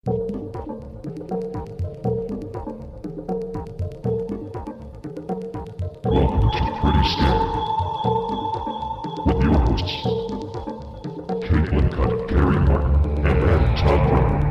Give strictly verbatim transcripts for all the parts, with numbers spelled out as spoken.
Welcome to Pretty Scary with your hosts, Caitlin Cutt, Gary Martin, and Adam Todd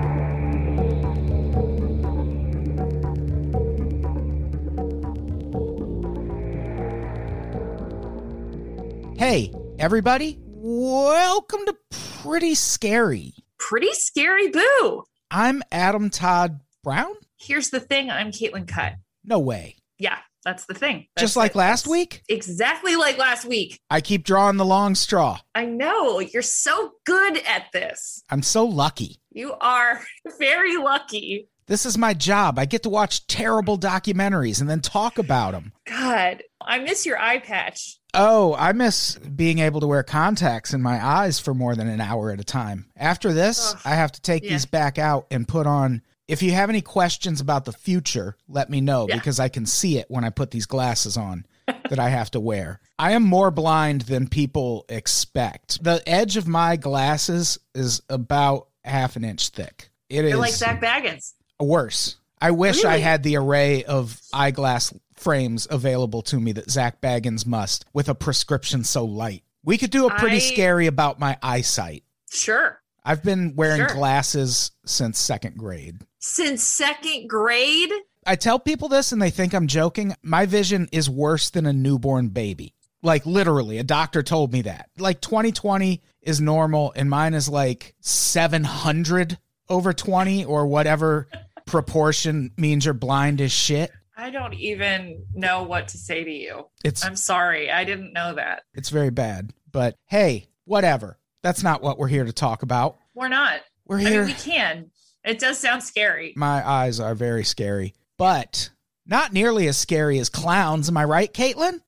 Brown. Hey, everybody, welcome to Pretty Scary. Pretty Scary Boo. I'm Adam Todd Brown. Here's the thing, I'm Caitlin Cutt. No way. Yeah, that's the thing. That's Just like it. last That's week? Exactly like last week. I keep drawing the long straw. I know, you're so good at this. I'm so lucky. You are very lucky. This is my job. I get to watch terrible documentaries and then talk about them. God, I miss your eye patch. Oh, I miss being able to wear contacts in my eyes for more than an hour at a time. After this, Ugh. I have to take Yeah. these back out and put on. If you have any questions about the future, let me know, Yeah. because I can see it when I put these glasses on that I have to wear. I am more blind than people expect. The edge of my glasses is about half an inch thick. It You're is like Zach Baggins. worse. I wish I Really? had the array of eyeglass frames available to me that Zach Baggins must, with a prescription so light. We could do a pretty I- scary about my eyesight. Sure. I've been wearing Sure. glasses since second grade. Since second grade? I tell people this and they think I'm joking. My vision is worse than a newborn baby. Like literally, a doctor told me that. Like twenty twenty is normal and mine is like seven hundred over twenty or whatever proportion means you're blind as shit. I don't even know what to say to you. It's I'm sorry. I didn't know that. it's very bad. But hey, whatever. That's not what we're here to talk about. We're not. We're I here. mean, we can. It does sound scary. My eyes are very scary, but not nearly as scary as clowns. Am I right, Caitlin?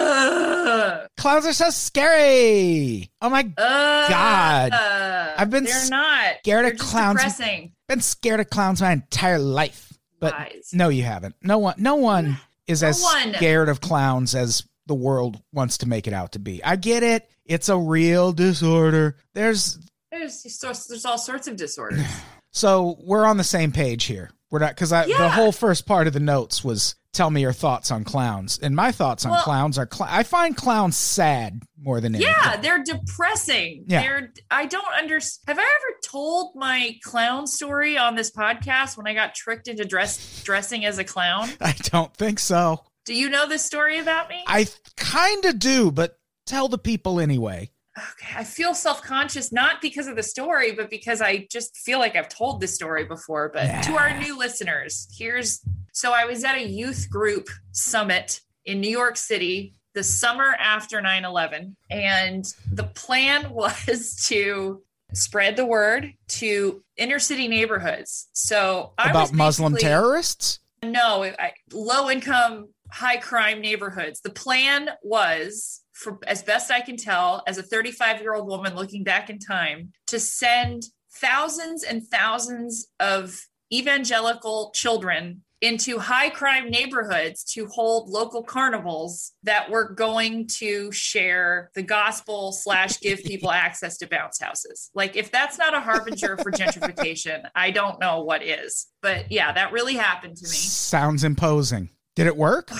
Ugh. Clowns are so scary. Oh my Uh, God. uh, I've been they're not scared They're of just clowns. Depressing. Been scared of clowns my entire life. But Lies. no, you haven't. No one no one is No as one. scared of clowns as the world wants to make it out to be. I get it. It's a real disorder. There's There's there's all sorts of disorders. so we're on the same page here. We're not because I the Yeah. whole first part of the notes was tell me your thoughts on clowns. And my thoughts on Well- clowns are cl- I find clowns sad more than anything. Yeah, they're depressing. Yeah. They're I don't understand. Have I ever told my clown story on this podcast when I got tricked into dress dressing as a clown? I don't think so. Do you know this story about me? I kind of do, but tell the people anyway. Okay, I feel self-conscious, not because of the story, but because I just feel like I've told this story before. But Nah. to our new listeners, here's so I was at a youth group summit in New York City the summer after nine eleven, and the plan was to spread the word to inner city neighborhoods. So I was About Muslim basically- terrorists? No, I, low income, high crime neighborhoods. The plan was, for as best I can tell, as a thirty-five year old woman looking back in time, to send thousands and thousands of evangelical children into high crime neighborhoods to hold local carnivals that were going to share the gospel slash give people access to bounce houses. Like, if that's not a harbinger for gentrification, I don't know what is. But yeah, that really happened to me. Sounds imposing. Did it work?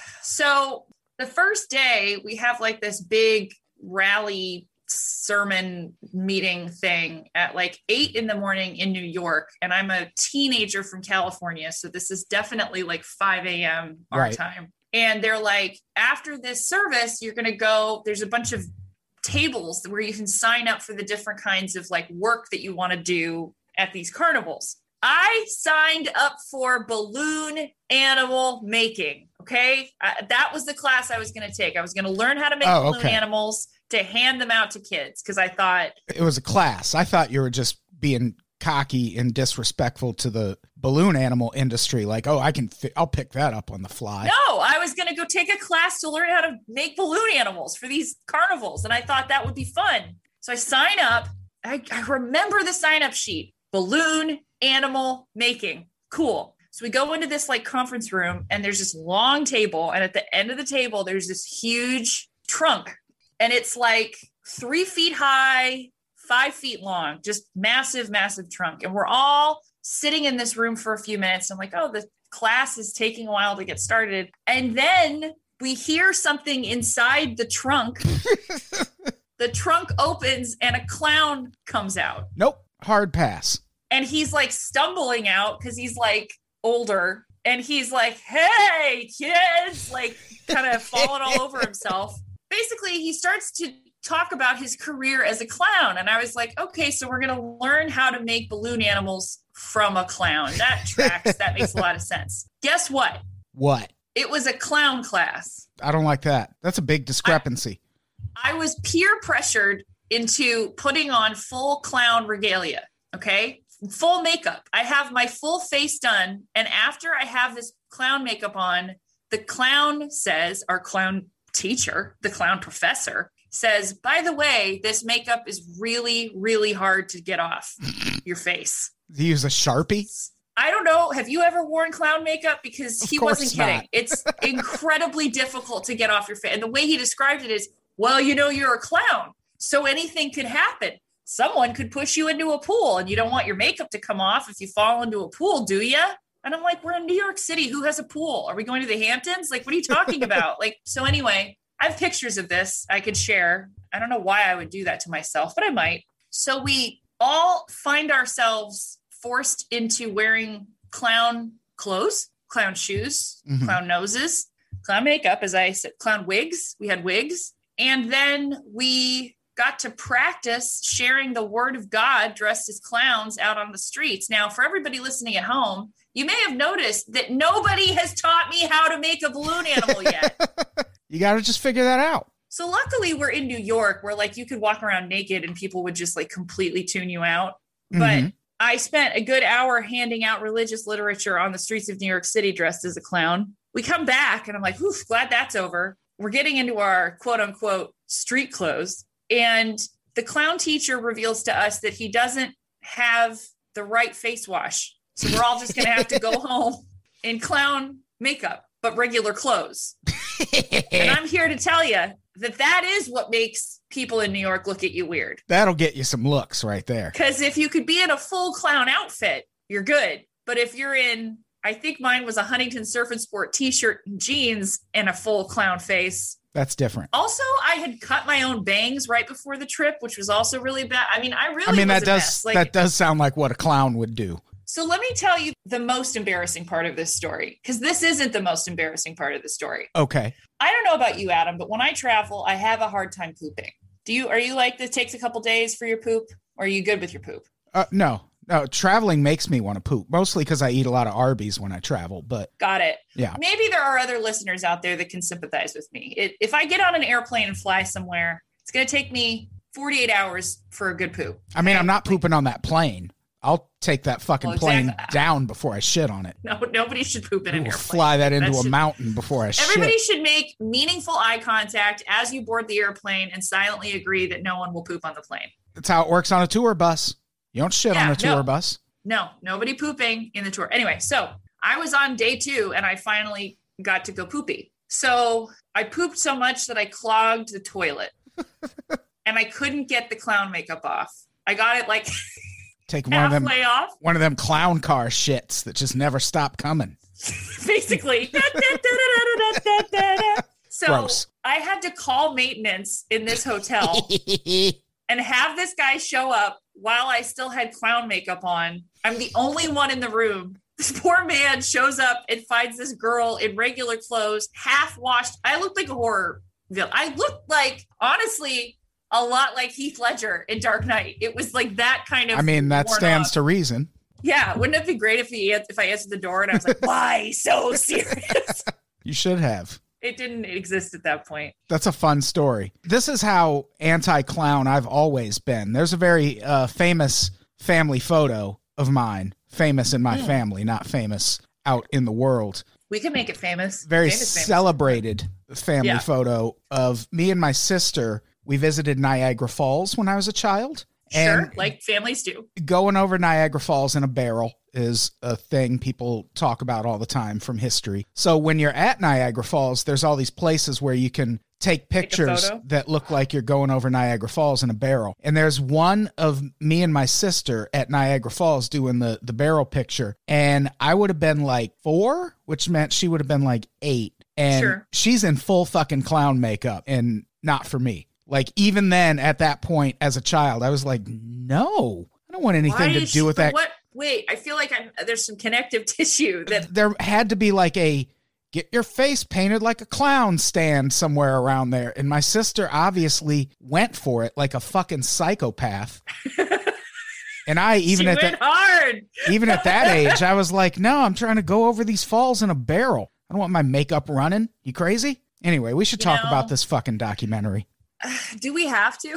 So the first day we have like this big rally sermon meeting thing at like eight in the morning in New York. And I'm a teenager from California. So this is definitely like five a.m. our Right. time. And they're like, after this service, you're going to go, there's a bunch of tables where you can sign up for the different kinds of like work that you want to do at these carnivals. I signed up for balloon animal making. Okay. Uh, that was the class I was going to take. I was going to learn how to make Oh, balloon okay. animals to hand them out to kids. Cause I thought, It was a class. I thought you were just being cocky and disrespectful to the balloon animal industry. Like, oh, I can, fi- I'll pick that up on the fly. no, I was going to go take a class to learn how to make balloon animals for these carnivals. And I thought that would be fun. So I sign up. I, I remember the sign up sheet, balloon animal making. Cool. So we go into this like conference room and there's this long table. And at the end of the table, there's this huge trunk and it's like three feet high, five feet long, just massive, massive trunk. And we're all sitting in this room for a few minutes. I'm like, oh, the class is taking a while to get started. And then we hear something inside the trunk. The trunk opens and a clown comes out. Nope. Hard pass. And he's like stumbling out because he's like older. And he's like, hey, kids, like kind of falling all over himself. Basically, he starts to talk about his career as a clown. And I was like, okay, so we're going to learn how to make balloon animals from a clown. That tracks. That makes a lot of sense. Guess what? What? It was a clown class. I don't like that. That's a big discrepancy. I, I was peer pressured into putting on full clown regalia. Okay. Full makeup. I have my full face done. And after I have this clown makeup on, the clown says, our clown teacher, the clown professor says, by the way, this makeup is really, really hard to get off your face. Do you use a Sharpie? I don't know. Have you ever worn clown makeup? Because he wasn't kidding. Not. It's incredibly difficult to get off your face. And the way he described it is, well, you know, you're a clown, so anything could happen. Someone could push you into a pool and you don't want your makeup to come off if you fall into a pool, do you? And I'm like, we're in New York City. Who has a pool? Are we going to the Hamptons? Like, what are you talking about? Like, so anyway, I have pictures of this I could share. I don't know why I would do that to myself, but I might. So we all find ourselves forced into wearing clown clothes, clown shoes, mm-hmm. clown noses, clown makeup, as I said, clown wigs. We had wigs. And then we got to practice sharing the word of God dressed as clowns out on the streets. Now, for everybody listening at home, you may have noticed that nobody has taught me how to make a balloon animal yet. You got to just figure that out. So luckily we're in New York where like you could walk around naked and people would just like completely tune you out. Mm-hmm. But I spent a good hour handing out religious literature on the streets of New York City dressed as a clown. We come back and I'm like, oof, glad that's over. We're getting into our quote unquote street clothes. And the clown teacher reveals to us that he doesn't have the right face wash. So we're all just going to have to go home in clown makeup, but regular clothes. And I'm here to tell you that that is what makes people in New York look at you weird. That'll get you some looks right there. Because if you could be in a full clown outfit, you're good. But if you're in, I think mine was a Huntington Surf and Sport t-shirt and jeans and a full clown face. That's different. Also, I had cut my own bangs right before the trip, which was also really bad. I mean, I really I mean, was that a does mess. Like, that does sound like what a clown would do. So let me tell you the most embarrassing part of this story, because this isn't the most embarrassing part of the story. Okay. I don't know about you, Adam, but when I travel, I have a hard time pooping. Do you, are you like, this takes a couple days for your poop? Or are you good with your poop? Uh, no, no. Traveling makes me want to poop, mostly because I eat a lot of Arby's when I travel, but. Got it. Yeah. Maybe there are other listeners out there that can sympathize with me. It, if I get on an airplane and fly somewhere, it's going to take me forty-eight hours for a good poop. I mean, I'm not pooping on that plane. I'll take that fucking well, plane exactly. down before I shit on it. No, nobody should poop in an we'll airplane. Fly that into that a should, mountain before I shit. Everybody should make meaningful eye contact as you board the airplane and silently agree that no one will poop on the plane. That's how it works on a tour bus. You don't shit yeah, on a tour no, bus. No, nobody pooping in the tour. Anyway, so I was on day two and I finally got to go poopy. So I pooped so much that I clogged the toilet and I couldn't get the clown makeup off. I got it like Take one of them, off. one of them clown car shits that just never stop coming. Basically. So Gross. I had to call maintenance in this hotel and have this guy show up while I still had clown makeup on. I'm the only one in the room. This poor man shows up and finds this girl in regular clothes, half washed. I looked like a horror villain. I looked like, honestly, a lot like Heath Ledger in Dark Knight. It was like that kind of. I mean, that stands up. to reason. Yeah. Wouldn't it be great if he if I answered the door and I was like, why so serious? You should have. It didn't exist at that point. That's a fun story. This is how anti-clown I've always been. There's a very uh, famous family photo of mine. Famous in my mm. family, not famous out in the world. We can make it famous. Very famous, famous. celebrated family yeah. photo of me and my sister. We visited Niagara Falls when I was a child. Sure, And like families do. going over Niagara Falls in a barrel is a thing people talk about all the time from history. So when you're at Niagara Falls, there's all these places where you can take pictures photo? that look like you're going over Niagara Falls in a barrel. And there's one of me and my sister at Niagara Falls doing the, the barrel picture. And I would have been like four, which meant she would have been like eight. And Sure. she's in full fucking clown makeup and not for me. Like even then at that point as a child, I was like, no, I don't want anything Why to is do she- with but that. What? Wait, I feel like I'm, there's some connective tissue that. There had to be like a get your face painted like a clown stand somewhere around there. And my sister obviously went for it like a fucking psychopath. And I, even she at went that, hard. even at that age, I was like, no, I'm trying to go over these falls in a barrel. I don't want my makeup running. You crazy? Anyway, we should You talk know- about this fucking documentary. Do we have to?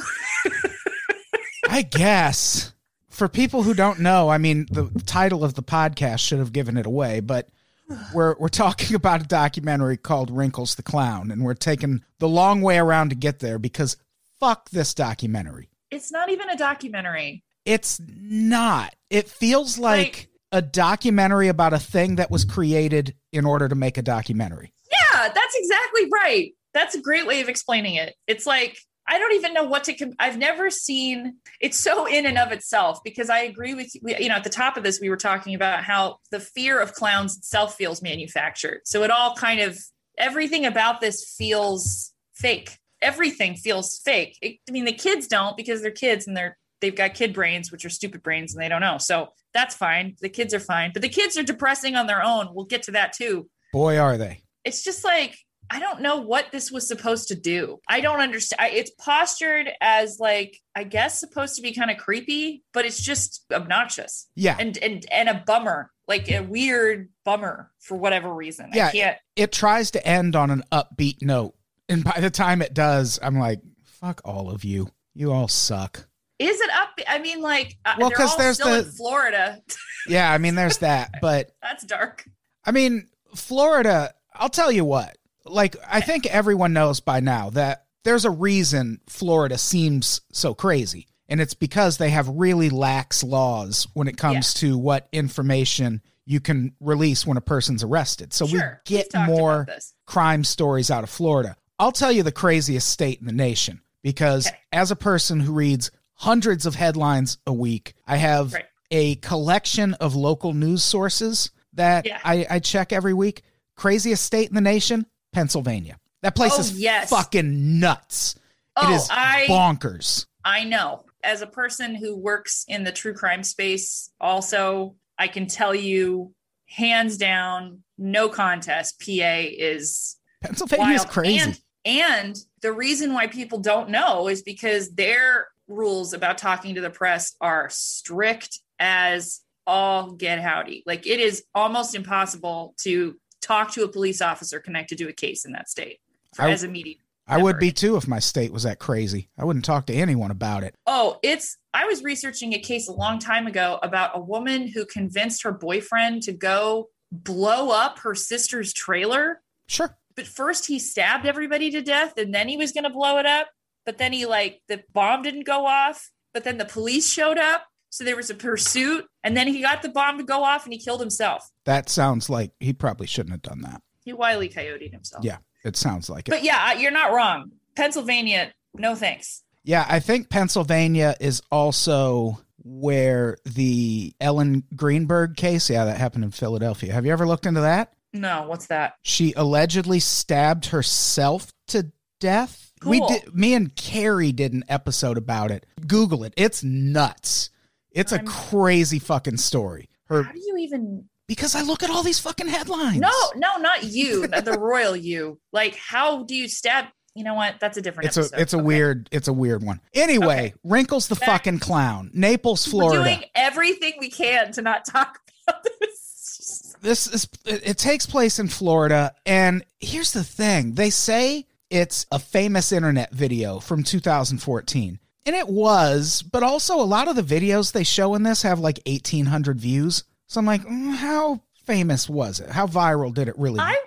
I guess. For people who don't know, I mean, the title of the podcast should have given it away, but we're we're talking about a documentary called Wrinkles the Clown, and we're taking the long way around to get there because fuck this documentary. It's not even a documentary. It's not. It feels like, Like- a documentary about a thing that was created in order to make a documentary. Yeah, that's exactly right. That's a great way of explaining it. It's like, I don't even know what to, com- I've never seen, it's so in and of itself, because I agree with you. We- You know, at the top of this, we were talking about how the fear of clowns itself feels manufactured. So it all kind of, everything about this feels fake. Everything feels fake. It, I mean, the kids don't because they're kids and they're, they've got kid brains, which are stupid brains and they don't know. So that's fine. The kids are fine, but the kids are depressing on their own. We'll get to that too. Boy, are they. It's just like, I don't know what this was supposed to do. I don't understand. It's postured as like, I guess supposed to be kind of creepy, but it's just obnoxious Yeah. and and and a bummer, like a weird bummer for whatever reason. Yeah. I can't. It tries to end on an upbeat note. And by the time it does, I'm like, fuck all of you. You all suck. Is it up? I mean, like, uh, Well, they're 'cause all there's still the- in Florida. Yeah, I mean, there's that. But That's dark. I mean, Florida, I'll tell you what, like, I think everyone knows by now that there's a reason Florida seems so crazy. And it's because they have really lax laws when it comes to what information you can release when a person's arrested. So Sure, we we've get talked more about this. crime stories out of Florida. I'll tell you the craziest state in the nation because Okay. as a person who reads hundreds of headlines a week, I have Right. a collection of local news sources that Yeah. I, I check every week. Craziest state in the nation, Pennsylvania. That place Oh, is yes. fucking nuts. Oh, it is I- bonkers. I know. As a person who works in the true crime space, also, I can tell you, hands down, no contest, P A is Pennsylvania is wild. crazy. And, and the reason why people don't know is because their rules about talking to the press are strict as all get howdy. Like, it is almost impossible to talk to a police officer connected to a case in that state for, I- as a media. I would member. be too if my state was that crazy. I wouldn't talk to anyone about it. Oh, it's, I was researching a case a long time ago about a woman who convinced her boyfriend to go blow up her sister's trailer. Sure. But first he stabbed everybody to death and then he was going to blow it up. But then he like, the bomb didn't go off, but then the police showed up. So there was a pursuit and then he got the bomb to go off and he killed himself. That sounds like he probably shouldn't have done that. He wily coyoted himself. Yeah, it sounds like it. But yeah, you're not wrong. Pennsylvania, no thanks. Yeah, I think Pennsylvania is also where the Ellen Greenberg case, yeah, that happened in Philadelphia. Have you ever looked into that? No, what's that? She allegedly stabbed herself to death. We Cool. did, me and Carrie did an episode about it. Google it. It's nuts. It's a I'm- crazy fucking story. Her How do you even because I look at all these fucking headlines. No, no, not you, the royal you. Like, how do you stab? You know what? That's a different It's episode. a it's a Okay. weird it's a weird one. Anyway, Okay. Wrinkles the Back- fucking clown, Naples, We're Florida. doing everything we can to not talk about this. This is it, it takes place in Florida, and here's the thing: they say it's a famous internet video from two thousand fourteen, and it was, but also a lot of the videos they show in this have like eighteen hundred views. So I'm like, mm, how famous was it? How viral did it really? I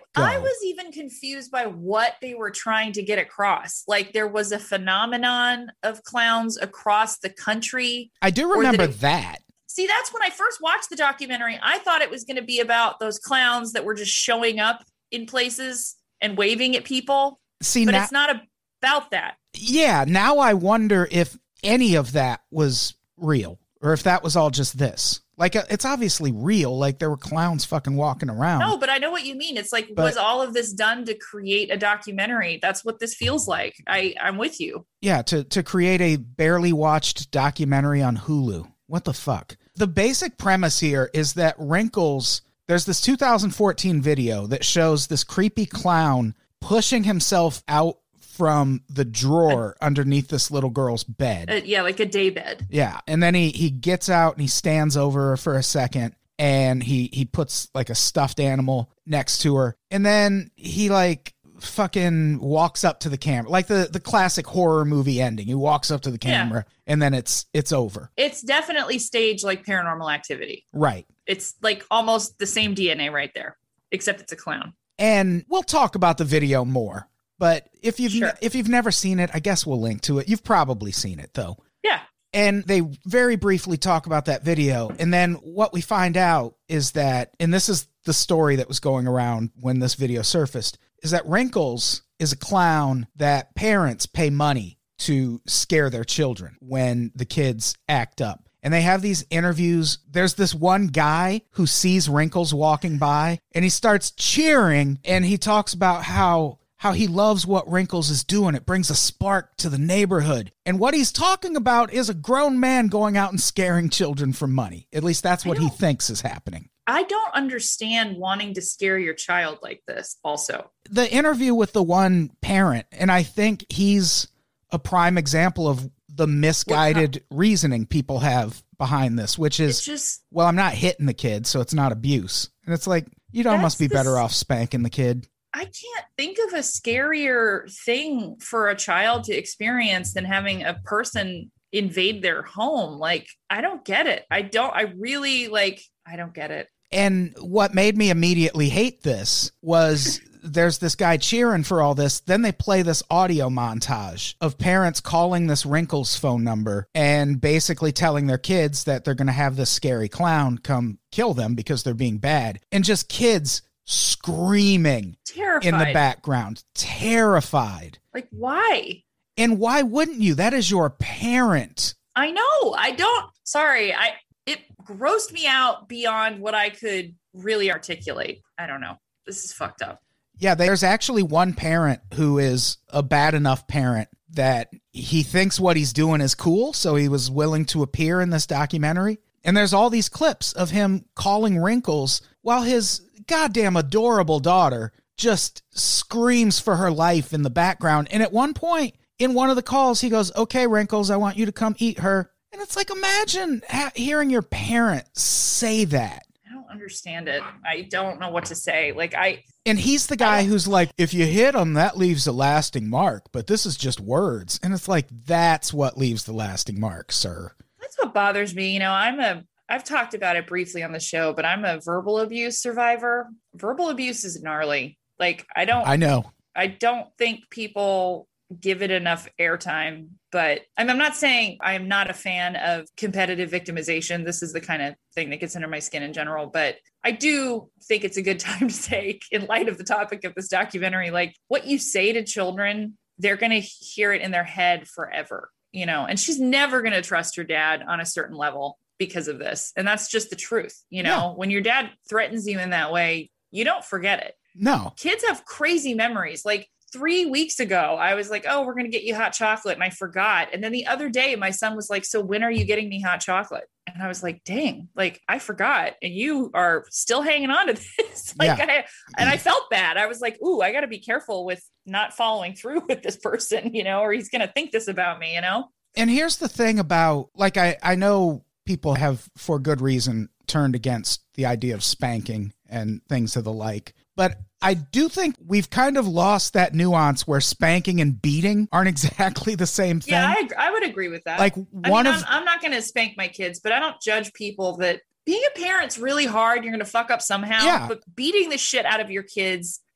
go. I was even confused by what they were trying to get across. Like there was a phenomenon of clowns across the country. I do remember it, that. See, that's when I first watched the documentary. I thought it was going to be about those clowns that were just showing up in places and waving at people. See, but now, it's not about that. Yeah, now I wonder if any of that was real or if that was all just this. Like, it's obviously real. Like, there were clowns fucking walking around. No, but I know what you mean. It's like, But- was all of this done to create a documentary? That's what this feels like. I, I'm with you. Yeah, to, to create a barely watched documentary on Hulu. What the fuck? The basic premise here is that Wrinkles, there's this two thousand fourteen video that shows this creepy clown pushing himself out from the drawer underneath this little girl's bed. Uh, yeah, like a daybed. Yeah, and then he he gets out and he stands over her for a second and he he puts like a stuffed animal next to her. And then he like fucking walks up to the camera. Like the the classic horror movie ending. He walks up to the camera yeah. and then it's it's over. It's definitely staged like Paranormal Activity. Right. It's like almost the same D N A right there, except it's a clown. And we'll talk about the video more. But if you've Sure. ne- if you've never seen it, I guess we'll link to it. You've probably seen it though. Yeah. And they very briefly talk about that video. And then what we find out is that, and this is the story that was going around when this video surfaced, is that Wrinkles is a clown that parents pay money to scare their children when the kids act up. And they have these interviews. There's this one guy who sees Wrinkles walking by and he starts cheering and he talks about how how he loves what Wrinkles is doing. It brings a spark to the neighborhood. And what he's talking about is a grown man going out and scaring children for money. At least that's what he thinks is happening. I don't understand wanting to scare your child like this also. The interview with the one parent, and I think he's a prime example of the misguided reasoning people have behind this, which is, It's just, well, I'm not hitting the kid, so it's not abuse. And it's like, you'd almost be That's the better s- off spanking the kid. I can't think of a scarier thing for a child to experience than having a person invade their home. Like, I don't get it. I don't, I really like, I don't get it. And what made me immediately hate this was there's this guy cheering for all this. Then they play this audio montage of parents calling this Wrinkles phone number and basically telling their kids that they're going to have this scary clown come kill them because they're being bad. And just kids screaming Terrified. in the background, terrified. Like, why? And why wouldn't you? That is your parent. I know. I don't, sorry. I, it grossed me out beyond what I could really articulate. I don't know. This is fucked up. Yeah, there's actually one parent who is a bad enough parent that he thinks what he's doing is cool, so he was willing to appear in this documentary. And there's all these clips of him calling Wrinkles while his goddamn adorable daughter just screams for her life in the background. And at one point in one of the calls, he goes, "Okay, Wrinkles, I want you to come eat her." And it's like, imagine ha- hearing your parent say that. I don't understand it. I don't know what to say. Like, I, And he's the guy who's like, if you hit him, that leaves a lasting mark, but this is just words. And it's like, that's what leaves the lasting mark, sir. that's what bothers me. You know, I'm a, I've talked about it briefly on the show, but I'm a verbal abuse survivor. Verbal abuse is gnarly. Like, I don't, I know. I don't think people give it enough airtime, but I'm, I'm not saying I am not a fan of competitive victimization. This is the kind of thing that gets under my skin in general, but I do think it's a good time to take, in light of the topic of this documentary, like, what you say to children, they're going to hear it in their head forever, you know, and she's never going to trust her dad on a certain level because of this. And that's just the truth. You know, Yeah. when your dad threatens you in that way, you don't forget it. No. Kids have crazy memories. Like, three weeks ago, I was like, "Oh, we're going to get you hot chocolate." And I forgot. And then the other day, my son was like, "So when are you getting me hot chocolate?" And I was like, dang, like, I forgot. And you are still hanging on to this. like, Yeah. I, and I felt bad. I was like, ooh, I got to be careful with not following through with this person, you know, or he's going to think this about me, you know? And here's the thing about, like, I, I know people have, for good reason, turned against the idea of spanking and things of the like. But I do think we've kind of lost that nuance where spanking and beating aren't exactly the same thing. Yeah, I, ag- I would agree with that. Like, I one mean, of, I'm, I'm not going to spank my kids, but I don't judge people that being a parent's really hard. You're going to fuck up somehow, Yeah. but beating the shit out of your kids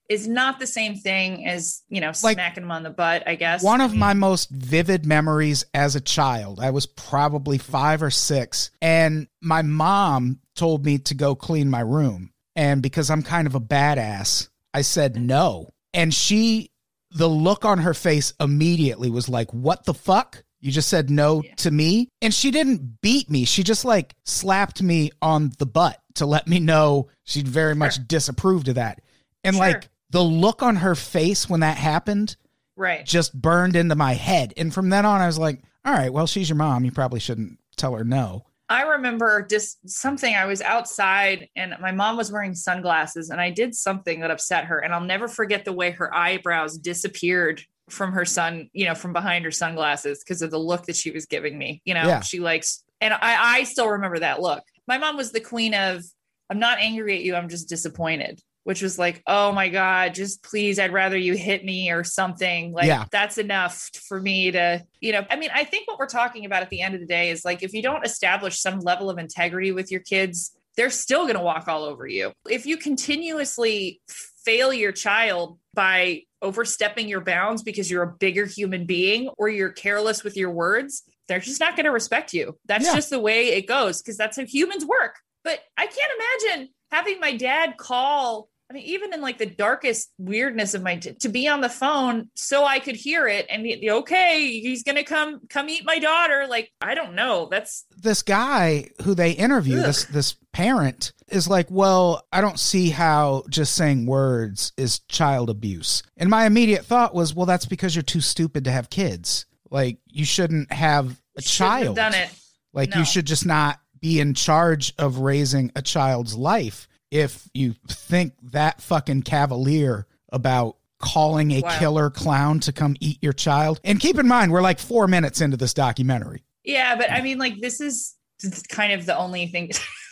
is not the same thing as, you know, Like, smacking them on the butt, I guess. One I of mean, my most vivid memories as a child, I was probably five or six, and my mom told me to go clean my room. And because I'm kind of a badass, I said no. And she, the look on her face immediately was like, what the fuck? You just said no Yeah. to me? And she didn't beat me. She just like slapped me on the butt to let me know she very much Sure. disapproved of that. And Sure. like the look on her face when that happened right. just burned into my head. And from then on, I was like, all right, well, she's your mom. You probably shouldn't tell her no. I remember just something. I was outside and my mom was wearing sunglasses and I did something that upset her. And I'll never forget the way her eyebrows disappeared from her son, you know, from behind her sunglasses because of the look that she was giving me. You know, Yeah. she likes, and I, I still remember that look. My mom was the queen of, I'm not angry at you, I'm just disappointed, which was like, oh my God, just please, I'd rather you hit me or something. Like, Yeah. that's enough for me to, you know, I mean, I think what we're talking about at the end of the day is like, if you don't establish some level of integrity with your kids, they're still going to walk all over you. If you continuously fail your child by overstepping your bounds because you're a bigger human being or you're careless with your words, they're just not going to respect you. That's Yeah. just the way it goes because that's how humans work. But I can't imagine having my dad call, I mean, even in like the darkest weirdness of my, to be on the phone so I could hear it and be, okay, he's going to come, come eat my daughter. Like, I don't know. That's This guy who they interview, Ugh. this this parent, is like, well, I don't see how just saying words is child abuse. And my immediate thought was, well, that's because you're too stupid to have kids. Like, you shouldn't have a shouldn't have child. done it. Like, No. you should just not be in charge of raising a child's life if you think that fucking cavalier about calling a Wow. killer clown to come eat your child. And keep in mind, we're like four minutes into this documentary. Yeah. But I mean, like, this is kind of the only thing.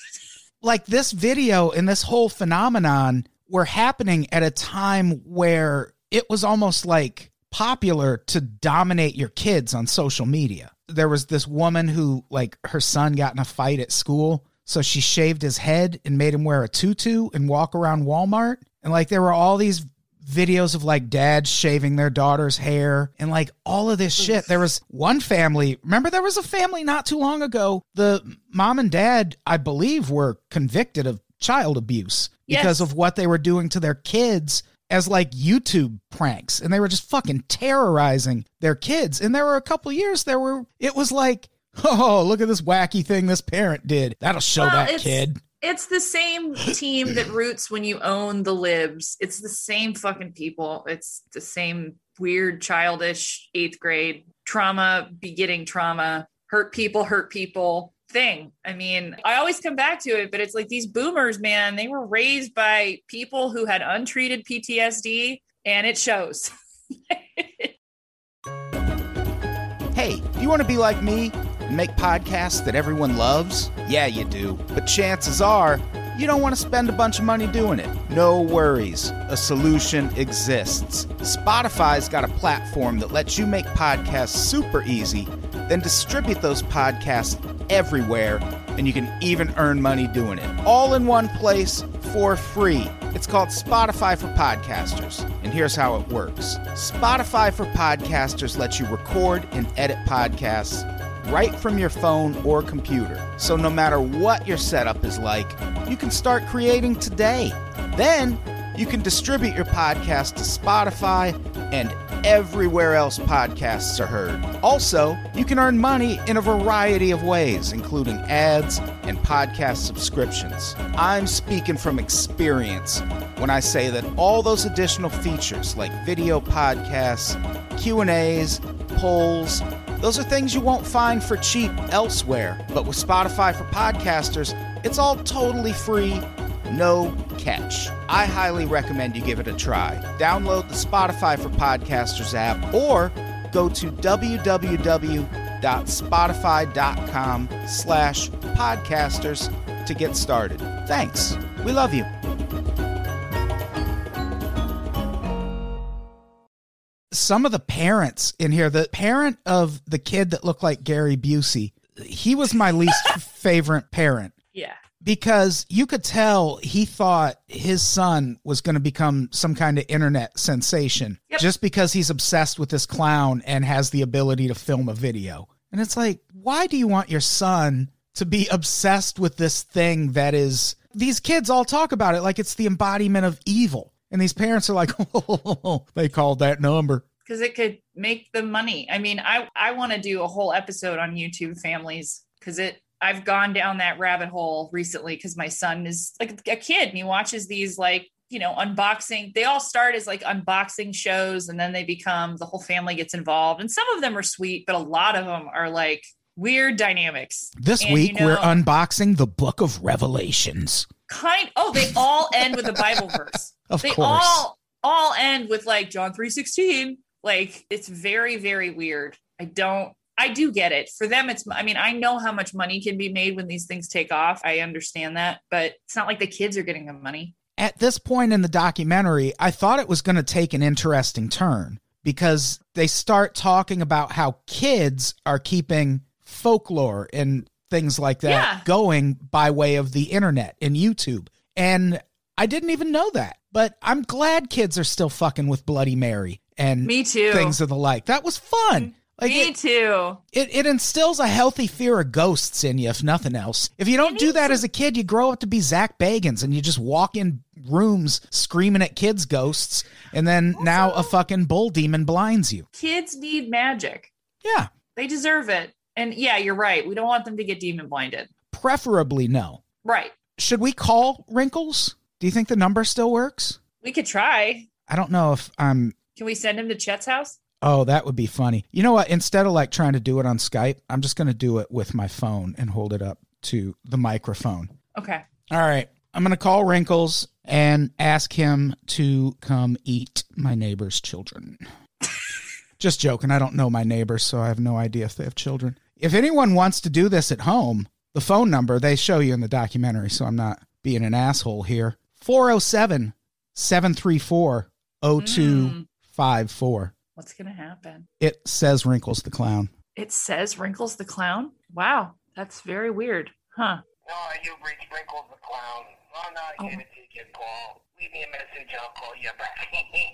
Like, this video and this whole phenomenon were happening at a time where it was almost like popular to dominate your kids on social media. There was this woman who, like, her son got in a fight at school, so she shaved his head and made him wear a tutu and walk around Walmart. And like, there were all these videos of like dads shaving their daughter's hair and like all of this shit. There was one family, remember there was a family not too long ago, the mom and dad, I believe, were convicted of child abuse because Yes. of what they were doing to their kids as like YouTube pranks. And they were just fucking terrorizing their kids. And there were a couple years there were, it was like, oh, look at this wacky thing this parent did. That'll show Well, that it's- kid. It's the same team that roots when you own the libs. It's the same fucking people. It's the same weird, childish eighth grade trauma, begetting trauma, hurt people, hurt people thing. I mean, I always come back to it, but it's like these boomers, man, they were raised by people who had untreated P T S D and it shows. Hey, do you want to be like me and make podcasts that everyone loves? Yeah, you do. But chances are, you don't want to spend a bunch of money doing it. No worries. A solution exists. Spotify's got a platform that lets you make podcasts super easy, then distribute those podcasts everywhere, and you can even earn money doing it. All in one place for free. It's called Spotify for Podcasters, and here's how it works. Spotify for Podcasters lets you record and edit podcasts right from your phone or computer. So no matter what your setup is like, you can start creating today. Then you can distribute your podcast to Spotify and everywhere else podcasts are heard. Also, you can earn money in a variety of ways, including ads and podcast subscriptions. I'm speaking from experience when I say that all those additional features like video podcasts, Q and A's, polls, those are things you won't find for cheap elsewhere. But with Spotify for Podcasters, it's all totally free, no catch. I highly recommend you give it a try. Download the Spotify for Podcasters app or go to www.spotify.com slash podcasters to get started. Thanks. We love you. Some of the parents in here, the parent of the kid that looked like Gary Busey, he was my least favorite parent. Yeah. because you could tell he thought his son was going to become some kind of internet sensation Yep. just because he's obsessed with this clown and has the ability to film a video. And it's like, why do you want your son to be obsessed with this thing that is, these kids all talk about it like it's the embodiment of evil. And these parents are like, oh, they called that number. Because it could make them money. I mean, I, I want to do a whole episode on YouTube families because it, I've gone down that rabbit hole recently because my son is like a kid and he watches these like, you know, unboxing. They all start as like unboxing shows and then they become, the whole family gets involved. And some of them are sweet, but a lot of them are like weird dynamics. This And, week, you know, we're unboxing the Book of Revelations. kind. Oh, they all end with a Bible verse. Of they course. all all end with like John three sixteen. Like it's very, very weird. I don't, I do get it. For them, it's, I mean, I know how much money can be made when these things take off. I understand that, but it's not like the kids are getting the money. At this point in the documentary, I thought it was going to take an interesting turn because they start talking about how kids are keeping folklore and things like that Yeah. going by way of the internet and YouTube. And I didn't even know that, but I'm glad kids are still fucking with Bloody Mary and Me too. things of the like. That was fun. Like Me it, too. it, it instills a healthy fear of ghosts in you, if nothing else. If you don't do that as a kid, you grow up to be Zach Bagans and you just walk in rooms screaming at kids' ghosts, and then now a fucking bull demon blinds you. Kids need magic. Yeah, They deserve it. And yeah, you're right. We don't want them to get demon blinded. preferably no. Right. Should we call Wrinkles? Do you think the number still works? We could try. I don't know if I'm... Can we send him to Chet's house? Oh, that would be funny. You know what? Instead of like trying to do it on Skype, I'm just going to do it with my phone and hold it up to the microphone. Okay. All right. I'm going to call Wrinkles and ask him to come eat my neighbor's children. Just joking. I don't know my neighbors, so I have no idea if they have children. If anyone wants to do this at home, the phone number, they show you in the documentary, so I'm not being an asshole here. four oh seven, seven three four, oh two five four. What's going to happen? It says Wrinkles the Clown. It says Wrinkles the Clown? Wow. That's very weird. Huh. No, you've reached Wrinkles the Clown. I'm not Oh. here to take your call. Leave me a message, I'll call you back.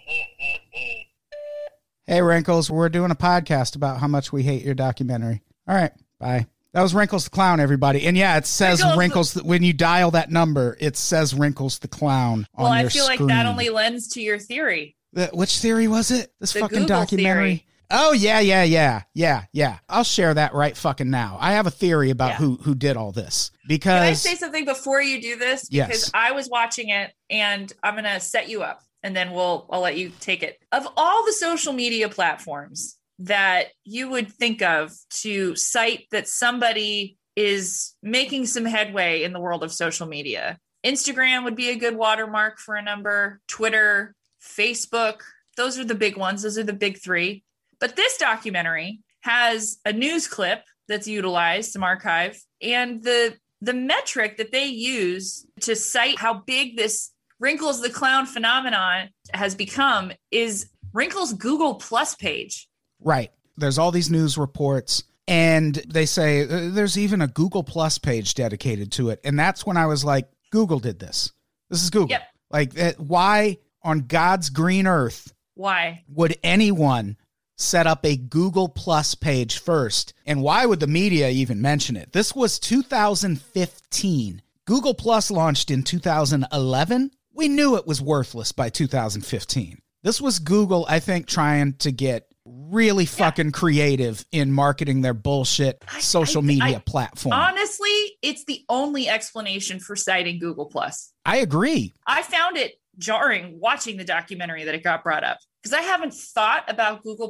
Hey, Wrinkles, we're doing a podcast about how much we hate your documentary. All right, bye. That was Wrinkles the Clown, everybody. And yeah, it says Wrinkles- Wrinkles, when you dial that number, it says Wrinkles the Clown on Well, I your feel screen. like that only lends to your theory. The- which theory was it? This The fucking Google documentary? theory. Oh, yeah, yeah, yeah, yeah, yeah. I'll share that right fucking now. I have a theory about Yeah. who, who did all this. Can I Because, say something before you do this? Yes. Because I was watching it and I'm going to set you up and then we'll, I'll let you take it. Of all the social media platforms that you would think of to cite that somebody is making some headway in the world of social media, Instagram would be a good watermark for a number, Twitter, Facebook, those are the big ones. Those are the big three. But this documentary has a news clip that's utilized, some archive, and the the metric that they use to cite how big this Wrinkles the Clown phenomenon has become is Wrinkles Google Plus page. right, there's all these news reports, and they say uh, there's even a Google Plus page dedicated to it. And that's when I was like, Google did this. This is Google. Yep. Like, uh, why on God's green earth Why? would anyone set up a Google Plus page first? And why would the media even mention it? This was two thousand fifteen. Google Plus launched in two thousand eleven. We knew it was worthless by two thousand fifteen. This was Google, I think, trying to get really fucking creative in marketing their bullshit I- social I- media I- platform. Honestly, it's the only explanation for citing Google Plus. I agree. I found it jarring watching the documentary that it got brought up because I haven't thought about Google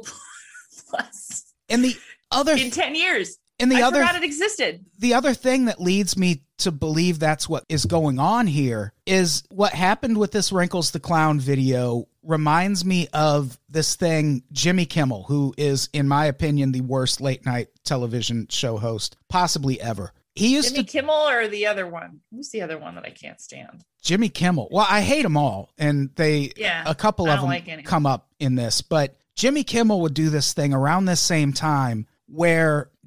Plus And the other in ten years. and the I other forgot it existed. the other thing that leads me to believe that's what is going on here is what happened with this Wrinkles the Clown video reminds me of this thing, Jimmy Kimmel, who is, in my opinion, the worst late night television show host possibly ever. He used Jimmy to Kimmel or the other one? Who's the other one that I can't stand? Jimmy Kimmel. Well, I hate them all, and they Yeah, a couple I of don't them like any of them. come up in this, but Jimmy Kimmel would do this thing around this same time where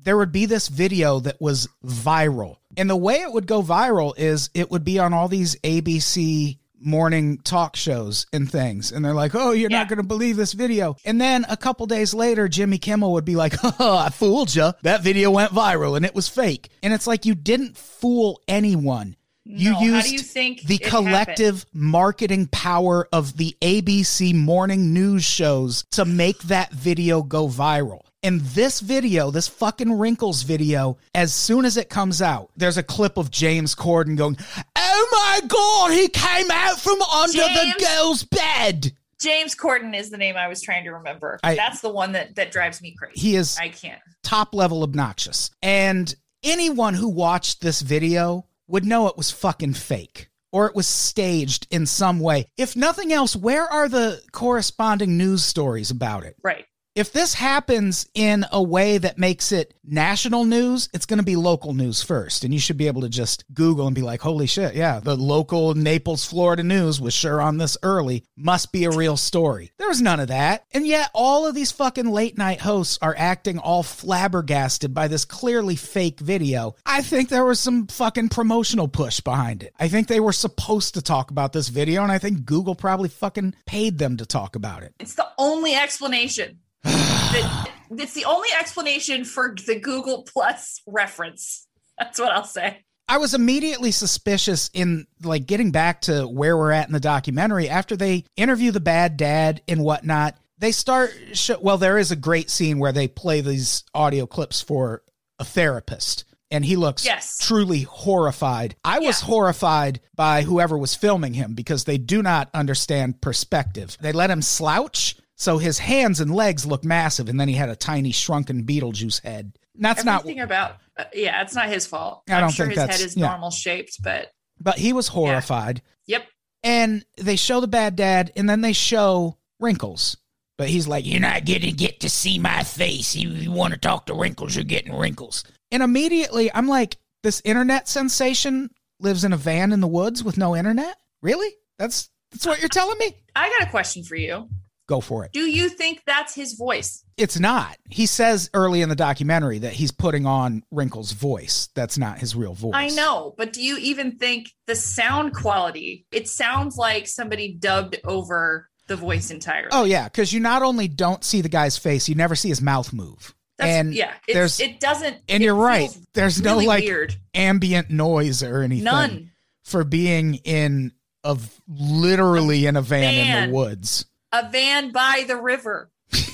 there would be this video that was viral. And the way it would go viral is it would be on all these A B C morning talk shows and things. And they're like, oh, you're Yeah. not going to believe this video. And then a couple days later, Jimmy Kimmel would be like, oh, I fooled you. That video went viral and it was fake. And it's like, you didn't fool anyone. You No, how used do you think the it collective marketing power of the A B C morning news shows to make that video go viral. And this video, this fucking Wrinkles video, as soon as it comes out, there's a clip of James Corden going, oh my God, he came out from under James- the girl's bed. James Corden is the name I was trying to remember. I- That's the one that, that drives me crazy. He is I can't. top level obnoxious. And anyone who watched this video would know it was fucking fake or it was staged in some way. If nothing else, where are the corresponding news stories about it? Right. If this happens in a way that makes it national news, it's going to be local news first. And you should be able to just Google and be like, holy shit, yeah, the local Naples, Florida news was sure on this early. Must be a real story. There was none of that. And yet all of these fucking late night hosts are acting all flabbergasted by this clearly fake video. I think there was some fucking promotional push behind it. I think they were supposed to talk about this video, and I think Google probably fucking paid them to talk about it. It's the only explanation. that, it's the only explanation for the Google Plus reference. That's what I'll say. I was immediately suspicious in like getting back to where we're at in the documentary after they interview the bad dad and whatnot. They start, sh- well, there is a great scene where they play these audio clips for a therapist and he looks Yes. truly horrified. I was Yeah. horrified by whoever was filming him because they do not understand perspective. They let him slouch, so his hands and legs look massive, and then he had a tiny shrunken Beetlejuice head. And that's Everything not, about, uh, yeah, it's not his fault. I don't I'm sure think his that's- head is yeah. normal shaped, but but he was horrified. yep. And they show the bad dad, and then they show Wrinkles. But he's like, you're not going to get to see my face. You, you want to talk to Wrinkles, you're getting Wrinkles. And immediately, I'm like, this internet sensation lives in a van in the woods with no internet? Really? That's that's what you're telling me? I got a question for you. Go for it. Do you think that's his voice? It's not. He says early in the documentary that he's putting on Wrinkles' voice. That's not his real voice. I know, but do you even think the sound quality, it sounds like somebody dubbed over the voice entirely. Oh, yeah, because you not only don't see the guy's face, you never see his mouth move. That's, and yeah, it's, there's it doesn't. and it you're right. feels There's really no like weird. ambient noise or anything. None. For being in a literally in a van, in Van. the woods. A van by the river.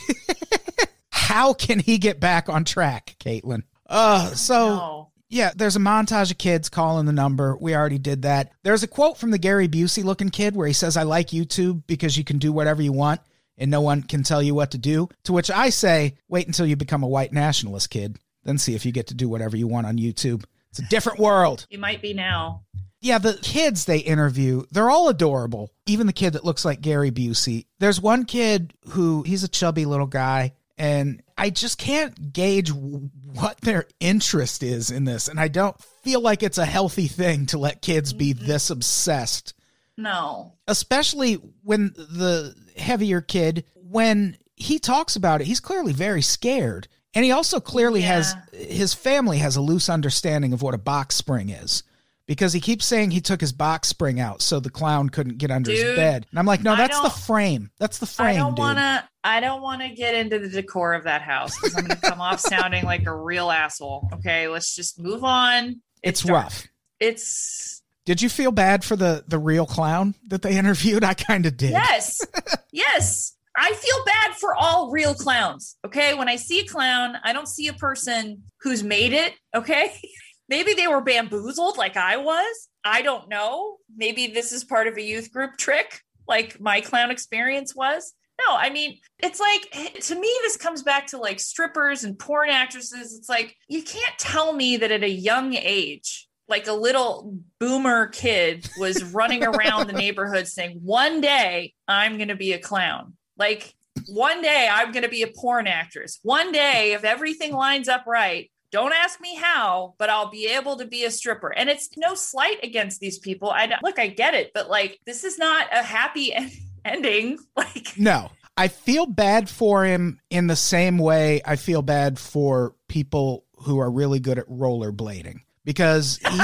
How can he get back on track, Caitlin? Uh, so No. yeah, there's a montage of kids calling the number. We already did that. There's a quote from the Gary Busey looking kid where he says, I like YouTube because you can do whatever you want and no one can tell you what to do. To which I say, wait until you become a white nationalist, kid. Then see if you get to do whatever you want on YouTube. It's a different world. You might be now. Yeah, the kids they interview, they're all adorable. Even the kid that looks like Gary Busey. There's one kid who, he's a chubby little guy, and I just can't gauge what their interest is in this. And I don't feel like it's a healthy thing to let kids be this obsessed. No. Especially when the heavier kid, when he talks about it, he's clearly very scared. And he also clearly Yeah. has, his family has a loose understanding of what a box spring is. Because he keeps saying he took his box spring out so the clown couldn't get under his Dude, bed. And I'm like, no, I that's the don't- frame. That's the frame, I don't dude. want to. I don't want to get into the decor of that house because I'm going to come off sounding like a real asshole. Okay, let's just move on. It's dark. rough. It's Did you feel bad for the, the real clown that they interviewed? I kind of did. yes, yes. I feel bad for all real clowns. Okay, when I see a clown, I don't see a person who's made it. Okay. Maybe they were bamboozled like I was. I don't know. Maybe this is part of a youth group trick like my clown experience was. No, I mean, it's like, to me, this comes back to like strippers and porn actresses. It's like, you can't tell me that at a young age, like a little boomer kid was running around the neighborhood saying, one day I'm going to be a clown. Like, one day I'm going to be a porn actress. One day, if everything lines up right, don't ask me how, but I'll be able to be a stripper. And it's no slight against these people. I don't, look, I get it, but like, this is not a happy en- ending. Like, No, I feel bad for him in the same way I feel bad for people who are really good at rollerblading, because he,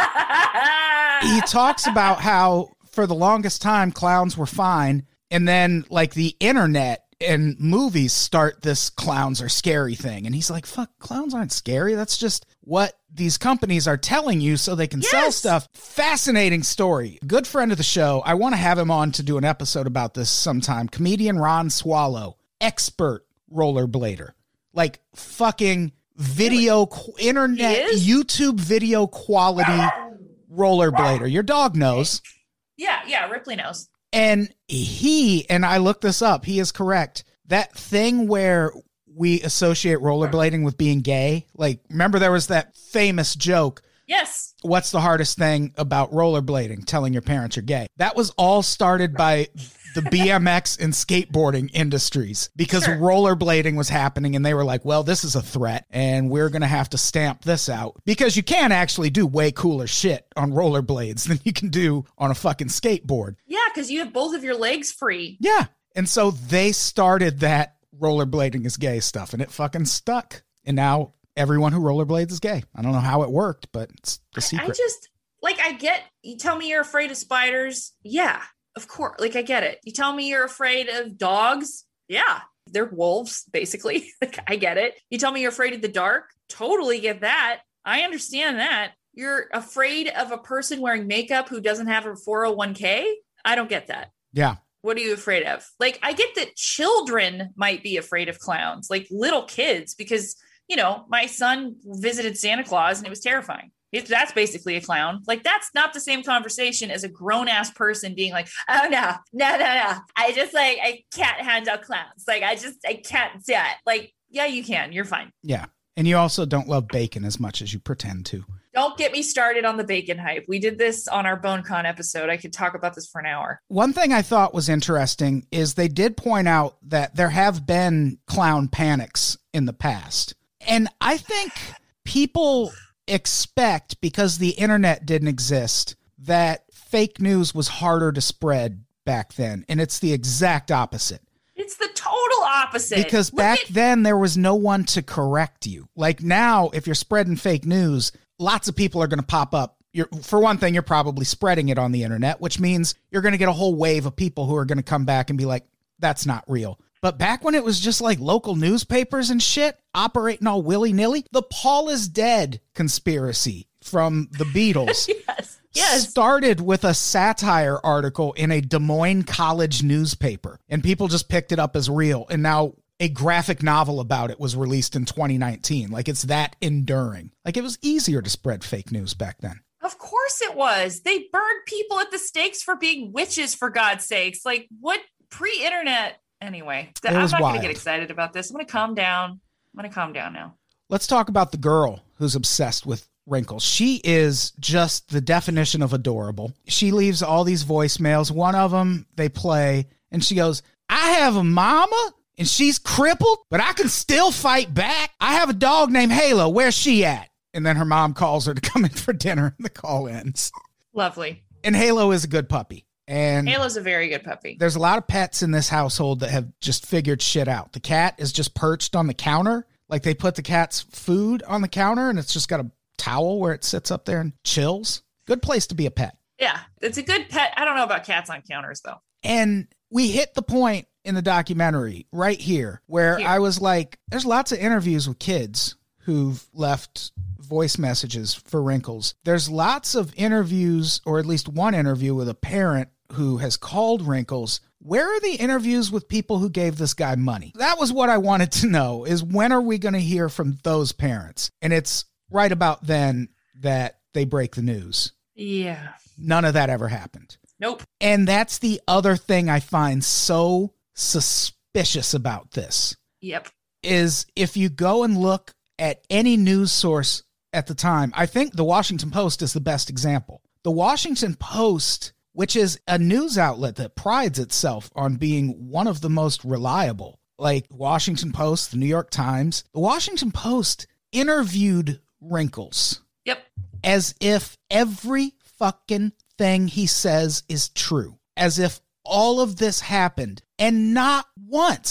he talks about how for the longest time clowns were fine, and then like the internet and movies start this clowns are scary thing. And he's like, fuck, clowns aren't scary. That's just what these companies are telling you so they can Yes. sell stuff. Fascinating story. Good friend of the show. I want to have him on to do an episode about this sometime. Comedian Ron Swallow, expert rollerblader, like fucking video, qu- internet, He is? YouTube video quality rollerblader. Your dog knows. Yeah, yeah, Ripley knows. And he, and I looked this up, he is correct. That thing where we associate rollerblading with being gay, like, remember there was that famous joke, Yes. what's the hardest thing about rollerblading? Telling your parents you're gay. That was all started by the B M X and skateboarding industries, because Sure. rollerblading was happening and they were like, well, this is a threat and we're going to have to stamp this out, because you can actually do way cooler shit on rollerblades than you can do on a fucking skateboard. Yeah, because you have both of your legs free. Yeah. And so they started that rollerblading is gay stuff, and it fucking stuck. And now everyone who rollerblades is gay. I don't know how it worked, but it's the secret. I just, like, I get, you tell me you're afraid of spiders. Yeah, of course. Like, I get it. You tell me you're afraid of dogs. Yeah, they're wolves, basically. Like, I get it. You tell me you're afraid of the dark. Totally get that. I understand that. You're afraid of a person wearing makeup who doesn't have a four oh one k. I don't get that. Yeah. What are you afraid of? Like, I get that children might be afraid of clowns, like little kids, because, you know, my son visited Santa Claus and it was terrifying. It, that's basically a clown. Like, that's not the same conversation as a grown ass person being like, oh no, no, no, no. I just like, I can't handle clowns. Like, I just, I can't do it. Like, yeah, you can. You're fine. Yeah. And you also don't love bacon as much as you pretend to. Don't get me started on the bacon hype. We did this on our BoneCon episode. I could talk about this for an hour. One thing I thought was interesting is they did point out that there have been clown panics in the past. And I think people expect, because the internet didn't exist, that fake news was harder to spread back then. And it's the exact opposite. It's the total opposite. Because Look back at- then there was no one to correct you. Like now, if you're spreading fake news, lots of people are going to pop up. You're, for one thing, you're probably spreading it on the internet, which means you're going to get a whole wave of people who are going to come back and be like, that's not real. But back when it was just like local newspapers and shit operating all willy-nilly, the Paul is dead conspiracy from the Beatles yes. Yes. started with a satire article in a Des Moines college newspaper, and people just picked it up as real. And now a graphic novel about it was released in twenty nineteen. Like, it's that enduring. Like, it was easier to spread fake news back then. Of course it was. They burned people at the stakes for being witches, for God's sakes. Like, what pre-internet? Anyway, It I'm was not going wild. to get excited about this. I'm going to calm down. I'm going to calm down now. Let's talk about the girl who's obsessed with wrinkles. She is just the definition of adorable. She leaves all these voicemails. One of them they play, and she goes, I have a mama, and she's crippled, but I can still fight back. I have a dog named Halo. Where's she at? And then her mom calls her to come in for dinner, and the call ends. Lovely. And Halo is a good puppy. And Halo's a very good puppy. there's a lot of pets in this household that have just figured shit out. The cat is just perched on the counter. Like, they put the cat's food on the counter, and it's just got a towel where it sits up there and chills. Good place to be a pet. Yeah, it's a good pet. I don't know about cats on counters, though. And we hit the point in the documentary right here where Here. I was like, there's lots of interviews with kids who've left voice messages for Wrinkles. There's lots of interviews, or at least one interview with a parent who has called Wrinkles. Where are the interviews with people who gave this guy money? That was what I wanted to know, is when are we going to hear from those parents? And it's right about then that they break the news. Yeah. None of that ever happened. Nope. And that's the other thing I find so suspicious about this, Yep. is if you go and look at any news source at the time, I think the Washington Post is the best example. The Washington Post, which is a news outlet that prides itself on being one of the most reliable, like Washington Post, the New York Times, the Washington Post interviewed Wrinkles Yep. as if every fucking thing he says is true, as if all of this happened. And not once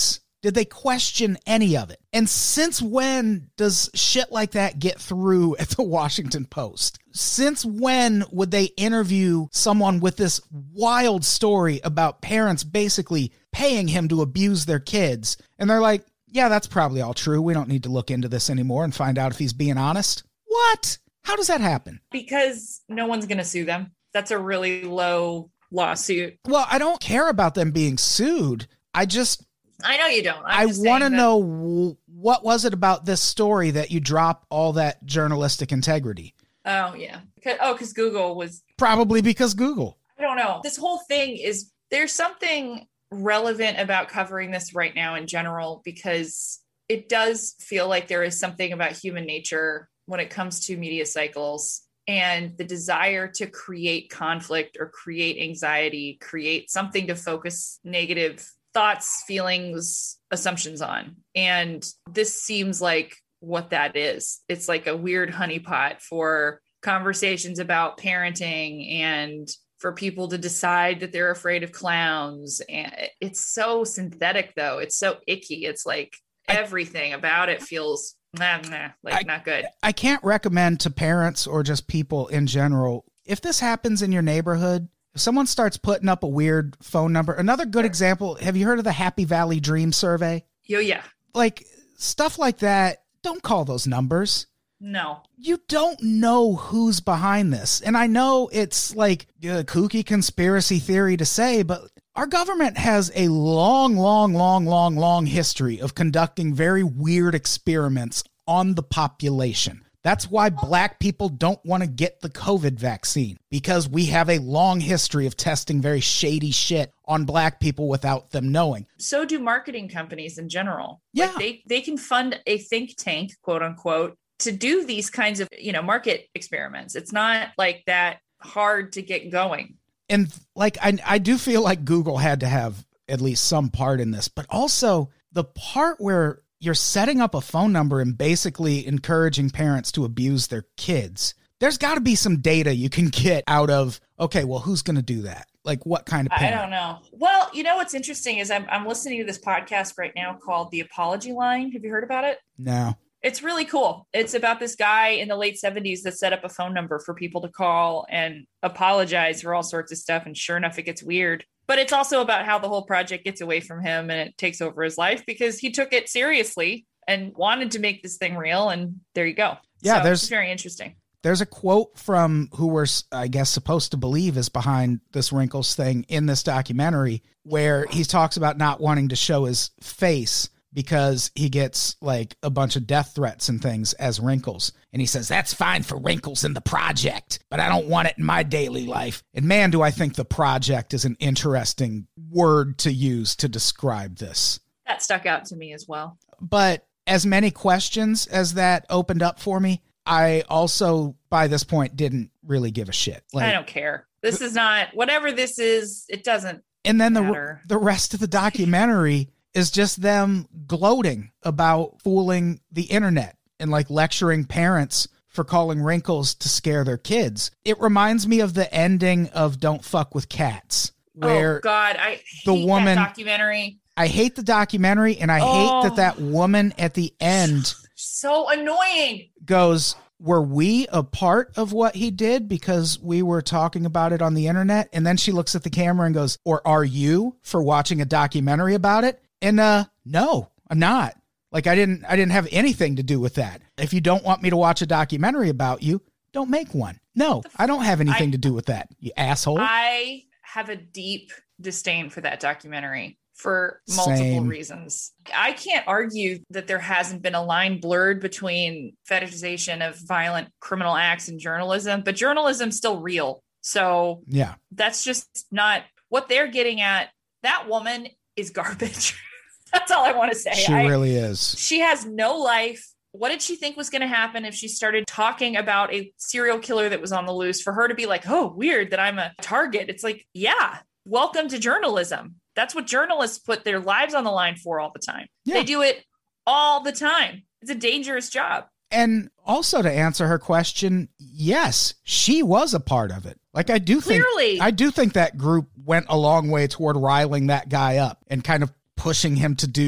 Did they question any of it? And since when does shit like that get through at the Washington Post? Since when would they interview someone with this wild story about parents basically paying him to abuse their kids? And they're like, yeah, that's probably all true. We don't need to look into this anymore and find out if he's being honest. What? How does that happen? Because no one's going to sue them. That's a really low lawsuit. Well, I don't care about them being sued. I just... I know you don't. I'm I just want to saying that- know w- what was it about this story that you drop all that journalistic integrity? Oh, yeah. 'Cause- Oh, because Google was... Probably because Google. I don't know. This whole thing is... There's something relevant about covering this right now in general, because it does feel like there is something about human nature when it comes to media cycles and the desire to create conflict or create anxiety, create something to focus negative thoughts, feelings, assumptions on. And this seems like what that is. It's like a weird honeypot for conversations about parenting and for people to decide that they're afraid of clowns. And it's so synthetic, though. It's so icky. It's like everything about it feels nah, nah, like I, not good. I can't recommend to parents or just people in general, if this happens in your neighborhood, if someone starts putting up a weird phone number, another good example, have you heard of the Happy Valley Dream Survey? Yo, yeah. Like stuff like that, don't call those numbers. No. You don't know who's behind this. And I know it's like a kooky conspiracy theory to say, but our government has a long, long, long, long, long history of conducting very weird experiments on the population. That's why black people don't want to get the COVID vaccine, because we have a long history of testing very shady shit on black people without them knowing. So do marketing companies in general. Yeah. Like they, they can fund a think tank, quote unquote, to do these kinds of, you know, market experiments. It's not like that hard to get going. And like, I, I do feel like Google had to have at least some part in this, but also the part where you're setting up a phone number and basically encouraging parents to abuse their kids. There's got to be some data you can get out of, okay, well, who's going to do that? Like what kind of parent? I don't know. Well, you know, what's interesting is I'm, I'm listening to this podcast right now called The Apology Line. Have you heard about it? No. It's really cool. It's about this guy in the late seventies that set up a phone number for people to call and apologize for all sorts of stuff. And sure enough, it gets weird. But it's also about how the whole project gets away from him and it takes over his life because he took it seriously and wanted to make this thing real. And there you go. Yeah, so there's it's very interesting. There's a quote from who we're, I guess, supposed to believe is behind this Wrinkles thing in this documentary where he talks about not wanting to show his face because he gets like a bunch of death threats and things as Wrinkles. And he says, that's fine for Wrinkles in the project, but I don't want it in my daily life. And man, do I think the project is an interesting word to use to describe this. That stuck out to me as well. But as many questions as that opened up for me, I also, by this point, didn't really give a shit. Like, I don't care. This is not, whatever this is, it doesn't And then matter. the the rest of the documentary is just them gloating about fooling the internet and like lecturing parents for calling Wrinkles to scare their kids. It reminds me of the ending of Don't Fuck with Cats, where oh God, I hate the woman that documentary. I hate the documentary, and I Oh. hate that that woman at the end So annoying. goes, were we a part of what he did because we were talking about it on the internet? And then she looks at the camera and goes, or are you for watching a documentary about it? And uh, no, I'm not. Like I didn't, I didn't have anything to do with that. If you don't want me to watch a documentary about you, don't make one. No, I don't have anything I- to do with that, you asshole. I have a deep disdain for that documentary for multiple Same. reasons. I can't argue that there hasn't been a line blurred between fetishization of violent criminal acts and journalism, but journalism's still real. So yeah. that's just not what they're getting at. That woman is garbage. That's all I want to say. She I, really is. She has no life. What did she think was going to happen if she started talking about a serial killer that was on the loose for her to be like, oh, weird that I'm a target? It's like, yeah, welcome to journalism. That's what journalists put their lives on the line for all the time. Yeah. They do it all the time. It's a dangerous job. And also to answer her question, yes, she was a part of it. Like I do think, Clearly. I do think that group went a long way toward riling that guy up and kind of pushing him to do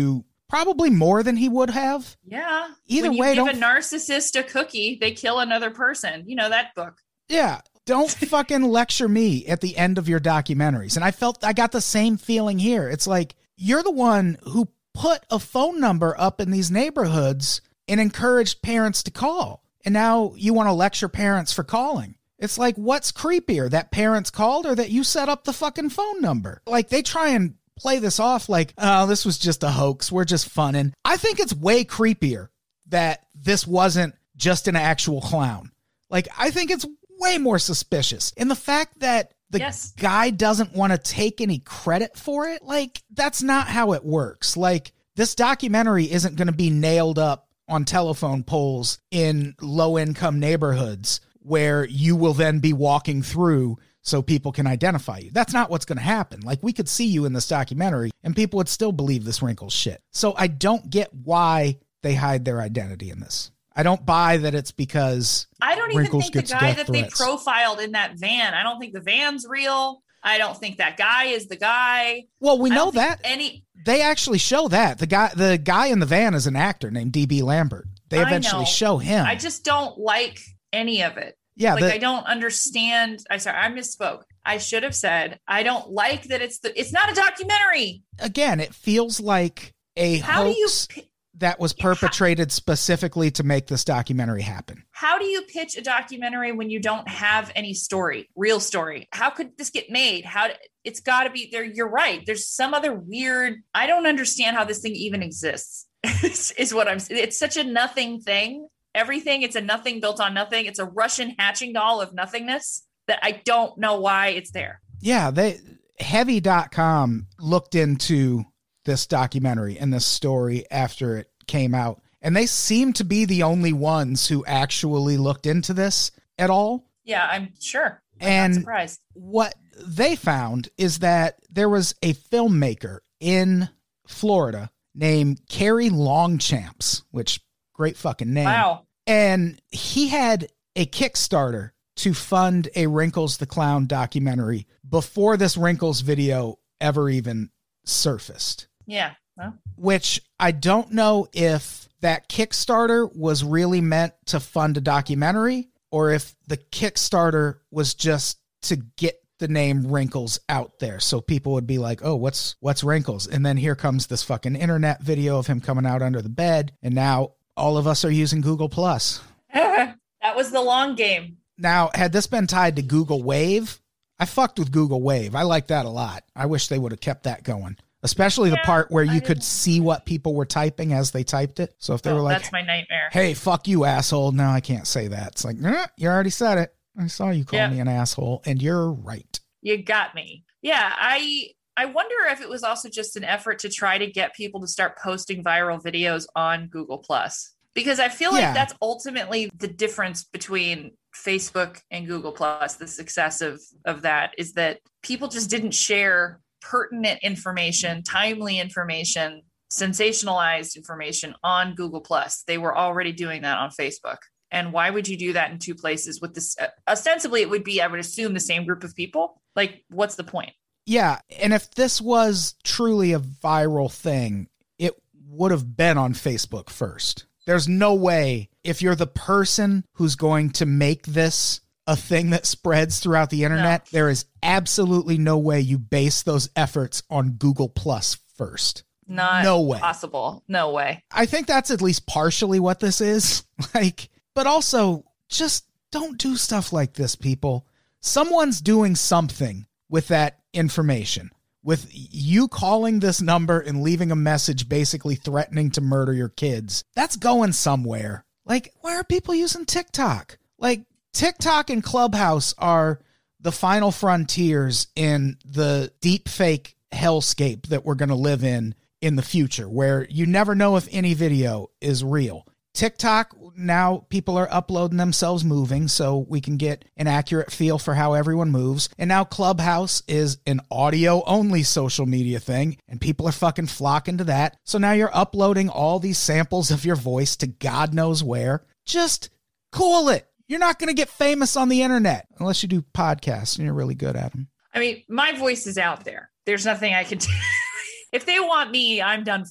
Probably more than he would have. Yeah. Either when you way, give don't a narcissist a cookie, they kill another person. You know that book. Yeah. Don't fucking lecture me at the end of your documentaries. And I felt I got the same feeling here. It's like, you're the one who put a phone number up in these neighborhoods and encouraged parents to call. And now you want to lecture parents for calling. It's like, what's creepier, that parents called or that you set up the fucking phone number? Like, they try and play this off like, oh, this was just a hoax. We're just funning. I think it's way creepier that this wasn't just an actual clown. Like, I think it's way more suspicious. And the fact that the Yes. guy doesn't want to take any credit for it, like, that's not how it works. Like, this documentary isn't going to be nailed up on telephone poles in low-income neighborhoods where you will then be walking through so people can identify you. That's not what's going to happen. Like, we could see you in this documentary and people would still believe this Wrinkles shit. So I don't get why they hide their identity in this. I don't buy that it's because I don't even Wrinkles think the gets guy death that threats. they profiled in that van, I don't think the van's real. I don't think that guy is the guy. Well, we I know don't think that. Any They actually show that. The guy the guy in the van is an actor named D B Lambert. They I eventually know. show him. I just don't like any of it. yeah, Like the- I don't understand. I sorry, I misspoke. I should have said I don't like that it's the it's not a documentary. again, it feels like a How do you hoax pi- that was Yeah, how- perpetrated specifically to make this documentary happen. How do you pitch a documentary when you don't have any story, real story? How could this get made? How it's got to be there. You're right. There's some other weird. I don't understand how this thing even exists. is, is what I'm. It's such a nothing thing. Everything. It's a nothing built on nothing. It's a Russian hatching doll of nothingness that I don't know why it's there. Yeah, they heavy dot com looked into this documentary and this story after it came out, and they seem to be the only ones who actually looked into this at all. Yeah, I'm sure. I'm And not surprised. what they found is that there was a filmmaker in Florida named Carrie Longchamps, which great fucking name. Wow. And he had a Kickstarter to fund a Wrinkles the Clown documentary before this Wrinkles video ever even surfaced, Yeah. Well, which I don't know if that Kickstarter was really meant to fund a documentary or if the Kickstarter was just to get the name Wrinkles out there so people would be like, oh, what's what's Wrinkles? And then here comes this fucking internet video of him coming out under the bed, and now all of us are using Google Plus. that was the long game. Now, had this been tied to Google Wave, I fucked with Google Wave. I like that a lot. I wish they would have kept that going, especially the Yeah, part where I you could didn't- see what people were typing as they typed it. So if they Oh, were like, that's my nightmare. hey, fuck you, asshole. No, I can't say that. It's like, eh, you already said it. I saw you call Yeah. me an asshole, and you're right. You got me. Yeah, I I wonder if it was also just an effort to try to get people to start posting viral videos on Google Plus. Because I feel like Yeah. that's ultimately the difference between Facebook and Google Plus, the success of, of that is that people just didn't share pertinent information, timely information, sensationalized information on Google Plus. They were already doing that on Facebook. And why would you do that in two places with this? Uh, ostensibly, it would be, I would assume, the same group of people. Like, what's the point? Yeah, and if this was truly a viral thing, it would have been on Facebook first. There's no way, if you're the person who's going to make this a thing that spreads throughout the internet, No. there is absolutely no way you base those efforts on Google Plus first. Not No way. possible. No way. I think that's at least partially what this is. Like, but also just don't do stuff like this, people. Someone's doing something with that information. With you calling this number and leaving a message basically threatening to murder your kids, that's going somewhere. Like, why are people using TikTok? Like, TikTok and Clubhouse are the final frontiers in the deep fake hellscape that we're going to live in in the future, where you never know if any video is real. TikTok, now people are uploading themselves moving so we can get an accurate feel for how everyone moves. And now Clubhouse is an audio-only social media thing, and people are fucking flocking to that. So now you're uploading all these samples of your voice to God knows where. Just cool it. You're not going to get famous on the internet unless you do podcasts and you're really good at them. I mean, my voice is out there. There's nothing I can do. If they want me, I'm done for.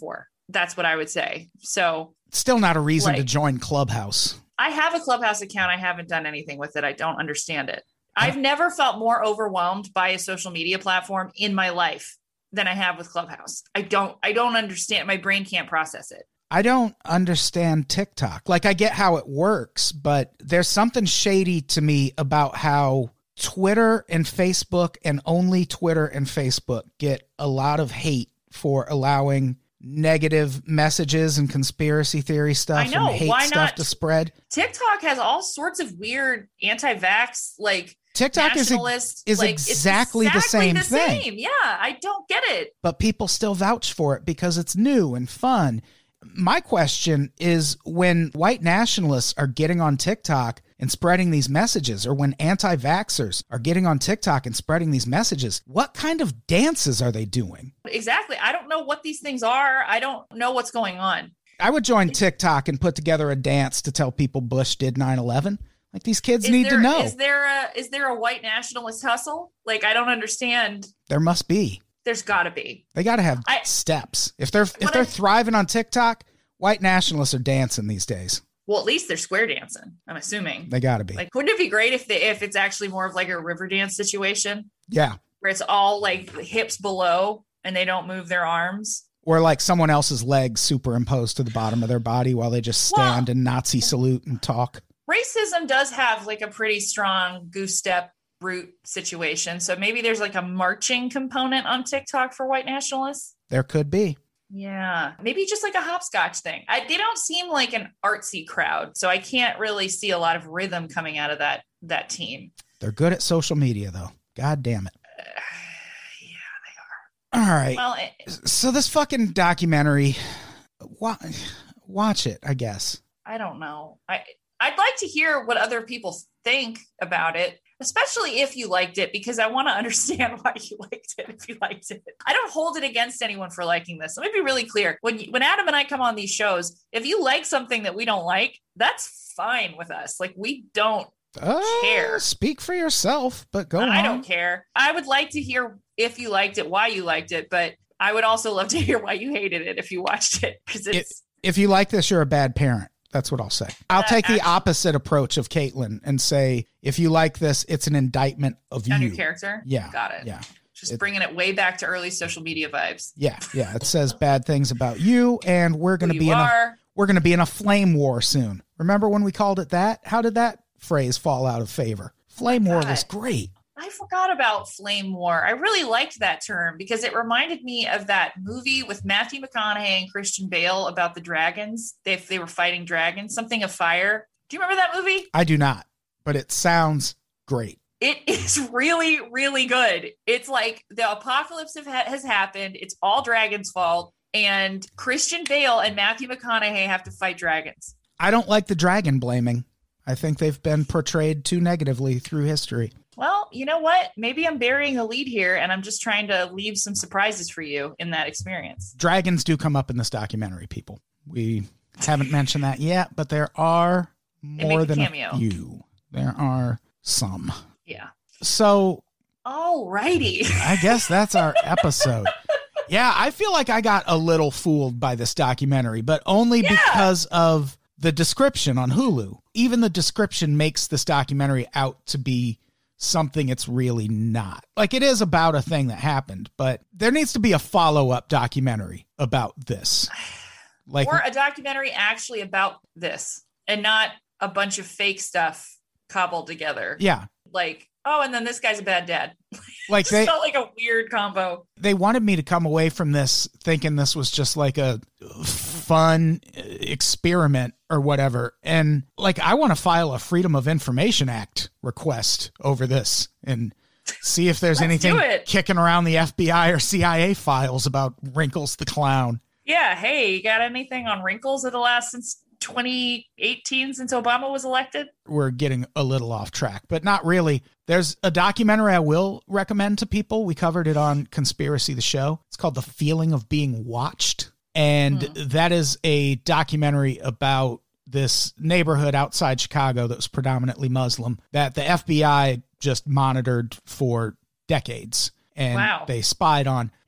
That's what I would say. So Still not a reason to Like- join Clubhouse. I have a Clubhouse account. I haven't done anything with it. I don't understand it. I've never felt more overwhelmed by a social media platform in my life than I have with Clubhouse. I don't, I don't understand. My brain can't process it. I don't understand TikTok. Like, I get how it works, but there's something shady to me about how Twitter and Facebook, and only Twitter and Facebook, get a lot of hate for allowing negative messages and conspiracy theory stuff I know. and hate Why stuff not? to spread. TikTok has all sorts of weird anti-vax, like TikTok is, nationalist, is like, it's exactly the exactly same the thing. same. Yeah, I don't get it. but people still vouch for it because it's new and fun. My question is, when white nationalists are getting on TikTok and spreading these messages, or when anti-vaxxers are getting on TikTok and spreading these messages, what kind of dances are they doing? Exactly. I don't know what these things are. I don't know what's going on. I would join TikTok and put together a dance to tell people Bush did nine eleven. Like, these kids Is need there, to know. Is there a is there a white nationalist hustle? Like, I don't understand. There must be. There's got to be. They got to have I- steps. If they're if What they're I- thriving on TikTok, white nationalists are dancing these days. Well, at least they're square dancing. I'm assuming. They got to be. Like, wouldn't it be great if they if it's actually more of like a river dance situation Yeah. where it's all like hips below and they don't move their arms? Or like someone else's legs superimposed to the bottom of their body while they just stand Well- and Nazi salute and talk. Racism does have like a pretty strong goose step root situation. So maybe there's like a marching component on TikTok for white nationalists. There could be. Yeah, maybe just like a hopscotch thing. I, they don't seem like an artsy crowd, so I can't really see a lot of rhythm coming out of that that team. They're good at social media, though. God damn it. Uh, yeah, All right. well, it, So this fucking documentary, wa- watch it, I guess. I don't know. I I'd like to hear what other people think about it, especially if you liked it, because I want to understand why you liked it. If you liked it, I don't hold it against anyone for liking this. Let me be really clear. When you, when Adam and I come on these shows, if you like something that we don't like, that's fine with us. Like, we don't Uh, care. Speak for yourself, but go on. I don't care. I would like to hear if you liked it, why you liked it, but I would also love to hear why you hated it if you watched it, because it's If you like this, you're a bad parent. That's what I'll say. I'll Uh, take the actually- opposite approach of Caitlin and say, if you like this, it's an indictment of on you. your character. Yeah. Got it. Yeah. Just It- bringing it way back to early social media vibes. Yeah. Yeah. It says bad things about you, and we're going Who to you be in a are. we're going to be in a flame war soon. Remember when we called it that? How did that phrase fall out of favor? Flame war was God. great. I forgot about flame war. I really liked that term because it reminded me of that movie with Matthew McConaughey and Christian Bale about the dragons. They they were fighting dragons, something of fire. Do you remember that movie? I do not, but it sounds great. It is really, really good. It's like the apocalypse have ha- has happened. It's all dragons' fault. And Christian Bale and Matthew McConaughey have to fight dragons. I don't like the dragon blaming. I think they've been portrayed too negatively through history. Well, you know what? Maybe I'm burying the lead here and I'm just trying to leave some surprises for you in that experience. Dragons do come up in this documentary, people. We haven't mentioned that yet, but there are more make a than cameo. a few. There are some. Yeah. So All righty. I guess that's our episode. Yeah, I feel like I got a little fooled by this documentary, but only Yeah. because of the description on Hulu. Even the description makes this documentary out to be something it's really not. Like, it is about a thing that happened, but there needs to be a follow-up documentary about this. Like, Or a documentary actually about this and not a bunch of fake stuff cobbled together. yeah, Like, oh, and then this guy's a bad dad. like It they felt like a weird combo. they wanted me to come away from this thinking this was just like a fun experiment or whatever. And like, I want to file a Freedom of Information Act request over this and see if there's Let's anything do it. kicking around the F B I or C I A files about Wrinkles the Clown. Yeah. Hey, you got anything on wrinkles that have last since twenty eighteen, since Obama was elected? We're getting a little off track, but not really. There's a documentary I will recommend to people. We covered it on Conspiracy the Show. It's called The Feeling of Being Watched. And that is a documentary about this neighborhood outside Chicago that was predominantly Muslim that the F B I just monitored for decades. And Wow. they spied on.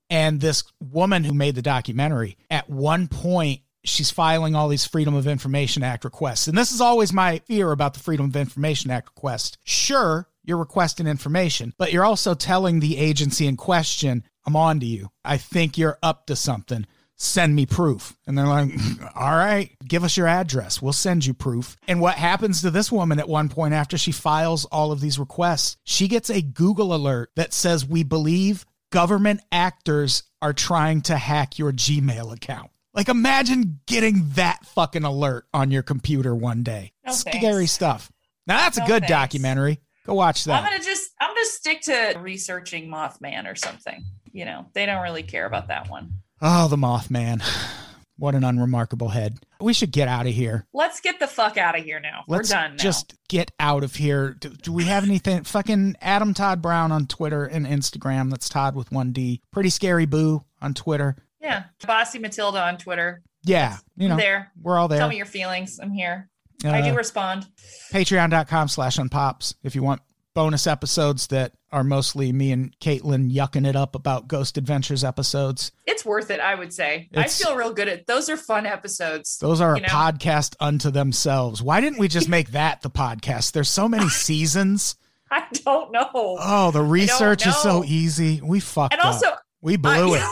And this woman who made the documentary, at one point, she's filing all these Freedom of Information Act requests. And this is always my fear about the Freedom of Information Act request. Sure, you're requesting information, but you're also telling the agency in question, I'm on to you. I think you're up to something. Send me proof. And they're like, all right, give us your address. We'll send you proof. And what happens to this woman at one point after she files all of these requests, she gets a Google alert that says, we believe government actors are trying to hack your Gmail account. Like, imagine getting that fucking alert on your computer one day. No, Scary thanks. stuff. Now, that's a No, good thanks. documentary. Go watch that. I'm gonna just I'm gonna stick to researching Mothman or something. You know, they don't really care about that one. Oh, the Mothman. What an unremarkable head. We should get out of here. Let's get the fuck out of here now. Let's We're done now. just get out of here. Do, do we have anything? Fucking Adam Todd Brown on Twitter and Instagram. That's Todd with one D. Pretty Scary Boo on Twitter. Yeah. Bossy Matilda on Twitter. Yeah. You know, I'm there. we're all there. Tell me your feelings. I'm here. Uh, I do respond. Patreon.com slash unpops if you want bonus episodes that are mostly me and Caitlin yucking it up about Ghost Adventures episodes. It's worth it, I would say. It's- I feel real good at those are fun episodes. Those are you a know? podcast unto themselves. Why didn't we just make that the podcast? There's so many seasons. I don't know. Oh, the research is so know. easy. We fucked and also up. We blew I- it.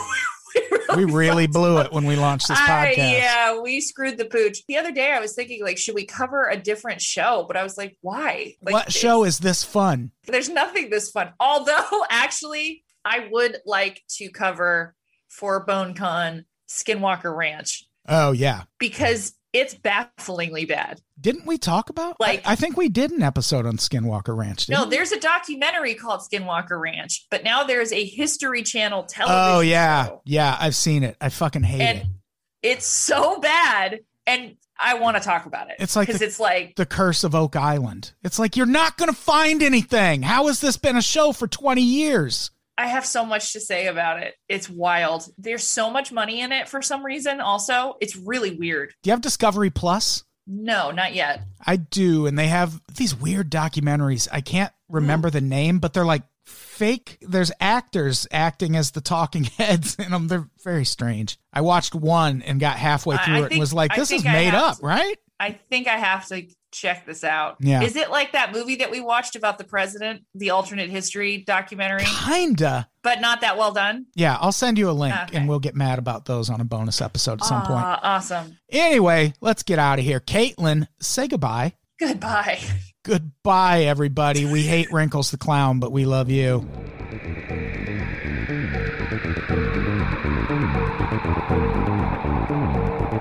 we We really fucked blew up. it when we launched this I- podcast. yeah, we screwed the pooch. The other day I was thinking, like, should we cover a different show? But I was like, why? Like, What show is this fun? There's nothing this fun. Although, actually, I would like to cover for BoneCon Skinwalker Ranch Oh, yeah. because it's bafflingly bad. Didn't we talk about? Like- I, I think we did an episode on Skinwalker Ranch. Didn't No, we? there's a documentary called Skinwalker Ranch, but now there's a History Channel television Oh, yeah. show. Yeah, I've seen it. I fucking hate And it. it's so bad. And I want to talk about it. It's like because the- it's like, The Curse of Oak Island. It's like, you're not going to find anything. How has this been a show for twenty years? I have so much to say about it. It's wild. There's so much money in it for some reason. Also, it's really weird. Do you have Discovery Plus? No, not yet. I do, and they have these weird documentaries. I can't remember the name, but they're like fake. There's actors acting as the talking heads in them. They're very strange. I watched one and got halfway I- through I it and think- was like, I this is think I made have up, to- right? I think I have to check this out. Yeah. Is it like that movie that we watched about the president, the alternate history documentary, Kinda. but not that well done? Yeah, I'll send you a link Okay. and we'll get mad about those on a bonus episode at some point. Ah, awesome. Anyway, let's get out of here. Caitlin, say goodbye. Goodbye. Goodbye, everybody. We hate Wrinkles the Clown, but we love you.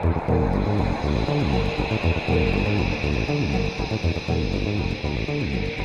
Thank you.